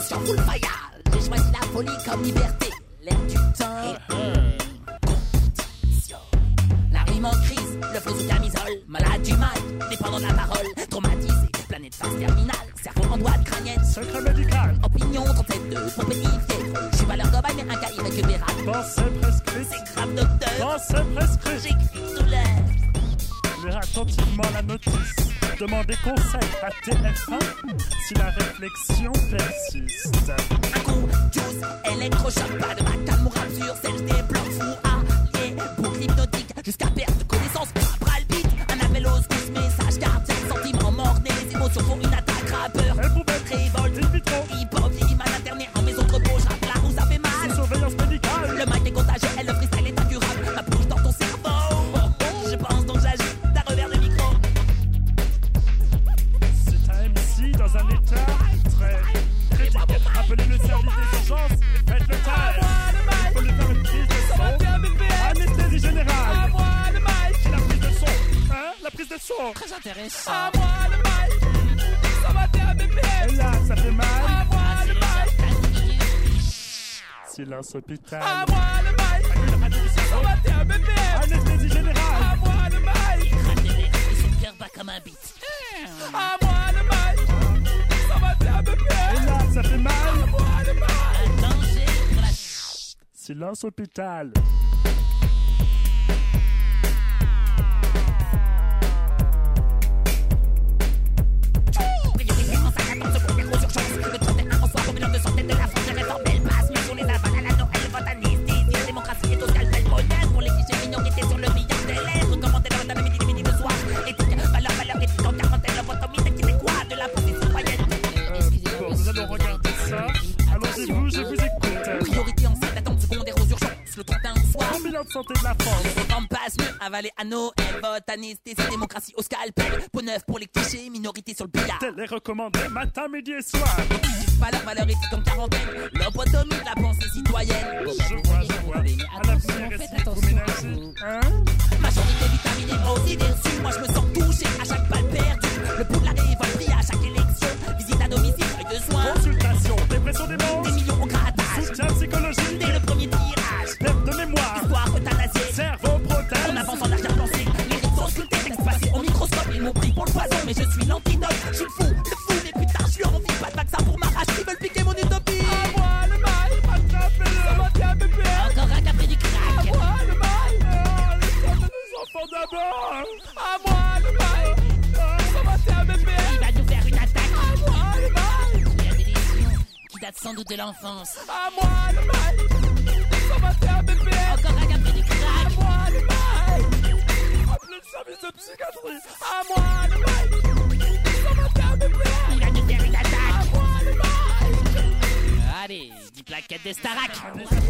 attention, full fire. J'ai choisi la folie comme liberté. L'air du temps. Compétition. La rime en crise, le flow sous camisole. Malade du mal, dépendant de la parole. Traumatisé, planète phase terminale. Cerveau en droite crânienne. Secret médical. Opinion 37-2, pour pénifier. Je suis pas leur cobaye, mais un cas irrécupérable. Pensée prescrite. C'est grave, docteur. Pensée prescrite. J'écris tout l'air. Lire attentivement la notice. Demandez conseil à TF1 si la réflexion persiste. Un coup, juice, électrochoc, pas de macam ou rap sur celle des blocs fous. Alliés, boucle hypnotique, jusqu'à perte de connaissance. Bras le beat, un appel aux secousses, message carte, sentiments mornés, les émotions font une attaque rappeur. Révolte, in vitro, hip-hop, l'image internée en maison de repos, je rappe là où ça fait mal. Surveillance médicale. Le mic est contagieux et le freestyle est incurable. Ma bouche dans ton cerveau. Je pense donc j'agis d'un revers de micro. C'est un MC dans un état très critique. Appelez le service des urgences et faites le taire. Il faut lui faire une prise de son. Anesthésie générale. À moi le mic. Et la prise de son. Hein? La prise de son. Très intéressant. À moi le mic. Ça va faire BPM. Et là, ça fait mal. À moi le mic. Silence hôpital. À moi le mic. Ça va faire BPM. Anesthésie générale. À moi le mic. Et son cœur bat comme un beat. À moi le mic. Ça va faire Et BPM. là, ça fait mal. À moi le mic. Un danger pour la Silence hôpital. priorité en 50 secondes, gros urgence. Le 31 en soir, populaire de santé de la France. Les réformes, elles passent, mais sur les avales à la Noël, vote anesthésie. Démocratie est au scalpel, bonheur. Pour les clichés minorités sur le billard des lèvres. Commenter le matin, le midi de soir. Éthique, valeur éthique en quarantaine. Le vote comité qui fait quoi de la police citoyenne? Bon, nous allons regarder ça. Allons-y, vous, je vous écoute. Priorité en 50 secondes, aux urgences. Le 31 au soir. Un bilan de santé de la France. Les réformes passent mieux, avalées à Noël, vote anesthésie, démocratie au scalpel. Peau neuf pour les clichés, minorité sur le billard. Télé recommandé matin, midi et soir. Valeur éthique en quarantaine. Lobotomie de la pensée citoyenne. Je vois. À l'avenir, est-ce que vous ménagez? Hein? Majorité vitaminée, aussi déçue. Moi je me sens touché à chaque balle perdue. Le pouls de la révolte brille à chaque élection. Visite à domicile, feuille de soins. Consultation, dépression des Des monstres. millions au grattage. Soutien psychologique. Dès le premier tirage. Perte de mémoire. Histoire euthanasiée. Cerveau On prothèse. avance en arrière-pensée. Les rites sont sculptés, textes passés au microscope. Ils m'ont pris pour le poison, mais je suis l'antidote. Je suis le fou, mais putain, je suis en vie. Pas de vaccin pour ma rage. Ils veulent piquer mon utopie. À moi le mic. Ça va faire BPM. Encore un capri du crack. À moi le mic. Les enfants d'abord. À moi le mic. Ça va faire BPM. Il va nous faire une attaque. À moi le mic. Il y a des lésions qui datent sans doute de l'enfance. À moi le mic. Ça va faire BPM. Encore un capri du À crack. moi le mic. Appelez le service de psychiatrie. À moi le mic. Ça va faire BPM. Il va nous faire une À attaque. moi le mic. Allez, 10 plaquettes des Starac. Allez, ça